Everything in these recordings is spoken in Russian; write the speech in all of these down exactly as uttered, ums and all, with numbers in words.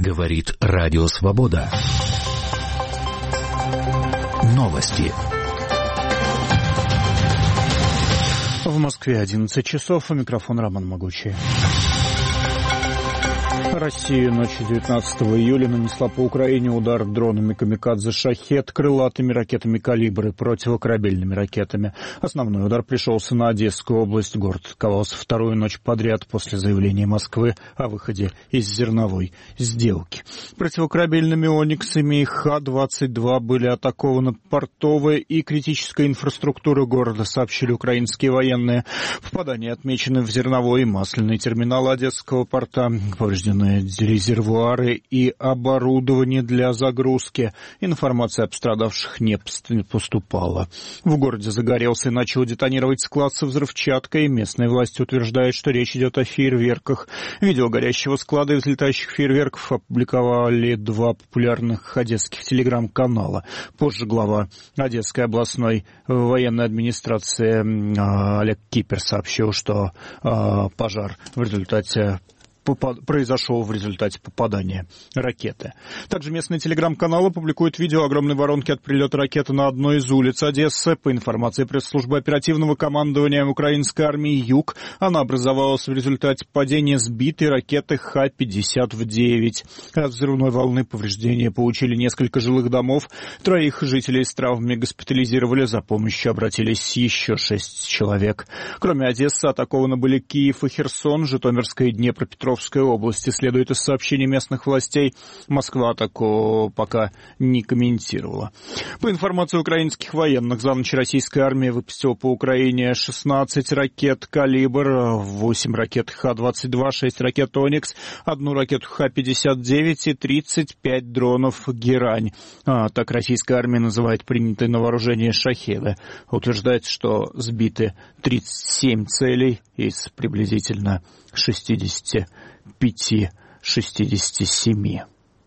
Говорит Радио Свобода. Новости. В Москве одиннадцать часов, у микрофона Роман Могучий. Россия ночью девятнадцатого июля нанесла по Украине удар дронами камикадзе «Шахед», крылатыми ракетами «Калибр» и противокорабельными ракетами. Основной удар пришелся на Одесскую область. Город атаковался вторую ночь подряд после заявления Москвы о выходе из зерновой сделки. Противокорабельными «Ониксами» и Х двадцать два были атакованы портовая и критическая инфраструктура города, сообщили украинские военные. Попадания отмечены в зерновой и масляный терминал Одесского порта. Повреждены резервуары и оборудование для загрузки. Информация о пострадавших не поступала. В городе загорелся и начал детонировать склад со взрывчаткой. Местные власти утверждают, что речь идет о фейерверках. Видео горящего склада и взлетающих фейерверков опубликовали два популярных одесских телеграм-канала. Позже глава Одесской областной военной администрации Олег Кипер сообщил, что пожар в результате произошел в результате попадания ракеты. Также местные телеграм-каналы публикуют видео огромной воронки от прилета ракеты на одной из улиц Одессы. По информации пресс-службы оперативного командования украинской армии «Юг», она образовалась в результате падения сбитой ракеты Х пятьдесят девять. От взрывной волны повреждения получили несколько жилых домов. Троих жителей с травмами госпитализировали. За помощью обратились еще шесть человек. Кроме Одессы атакованы были Киев и Херсон, Житомирская и Днепропетровская области. Следует из сообщений местных властей. Москва атаку пока не комментировала. По информации украинских военных, за ночь российская армия выпустила по Украине шестнадцать ракет «Калибр», восемь ракет Х двадцать два, шесть ракет «Оникс», одну ракету Х пятьдесят девять и тридцать пять дронов «Герань». А, так российская армия называет принятые на вооружение «Шахеды». Утверждается, что сбиты тридцать семь целей из приблизительно шестьдесят пять шестьдесят семь.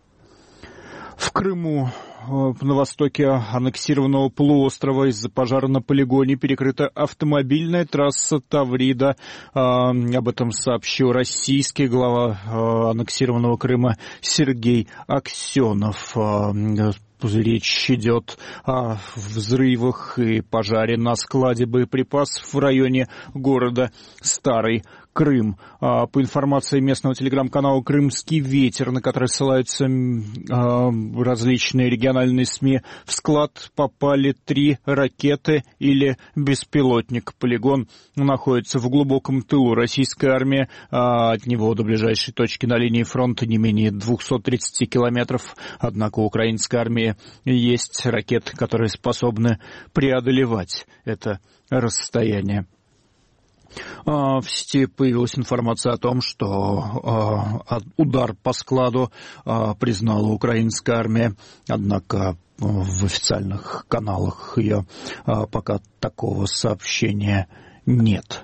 В Крыму, на востоке аннексированного полуострова, из-за пожара на полигоне перекрыта автомобильная трасса Таврида. Об этом сообщил российский глава аннексированного Крыма Сергей Аксенов. Речь идет о взрывах и пожаре на складе боеприпасов в районе города Старый Крым. По информации местного телеграм-канала «Крымский ветер», на который ссылаются различные региональные СМИ, в склад попали три ракеты или беспилотник. Полигон находится в глубоком тылу российской армии. От него до ближайшей точки на линии фронта не менее двухсот тридцати километров. Однако у украинской армии есть ракеты, которые способны преодолевать это расстояние. В сети появилась информация о том, что удар по складу признала украинская армия, однако в официальных каналах ее пока такого сообщения нет.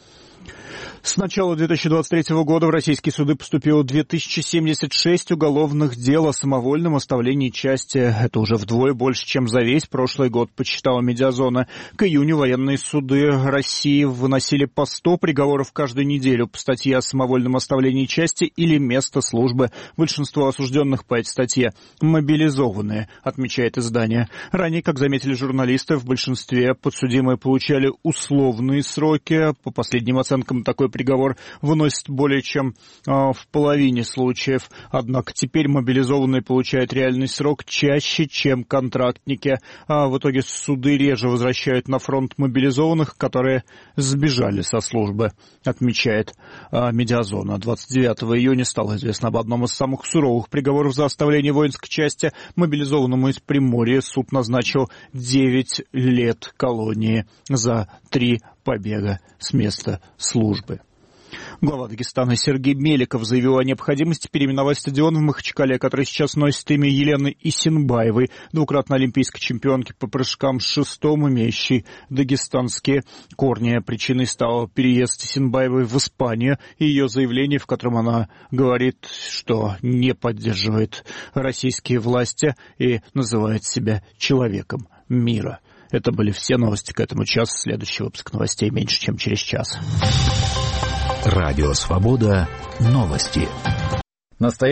С начала две тысячи двадцать третьего года в российские суды поступило две тысячи семьдесят шесть уголовных дел о самовольном оставлении части. Это уже вдвое больше, чем за весь прошлый год, подсчитала Медиазона. К июню военные суды России выносили по сто приговоров каждую неделю по статье о самовольном оставлении части или места службы. Большинство осужденных по этой статье мобилизованные, отмечает издание. Ранее, как заметили журналисты, в большинстве подсудимые получали условные сроки. По последним оценкам, такой приговор выносит более чем а, в половине случаев. Однако теперь мобилизованные получают реальный срок чаще, чем контрактники. А в итоге суды реже возвращают на фронт мобилизованных, которые сбежали со службы, отмечает а, Медиазона. двадцать девятого июня стало известно об одном из самых суровых приговоров за оставление воинской части. Мобилизованному из Приморья суд назначил девять лет колонии за три побега с места службы. Глава Дагестана Сергей Меликов заявил о необходимости переименовать стадион в Махачкале, который сейчас носит имя Елены Исенбаевой, двукратной олимпийской чемпионки по прыжкам с шестом, имеющей дагестанские корни. Причиной стал переезд Исенбаевой в Испанию и ее заявление, в котором она говорит, что не поддерживает российские власти и называет себя человеком мира. Это были все новости к этому часу. Следующий выпуск новостей меньше, чем через час. Радио Свобода. Новости.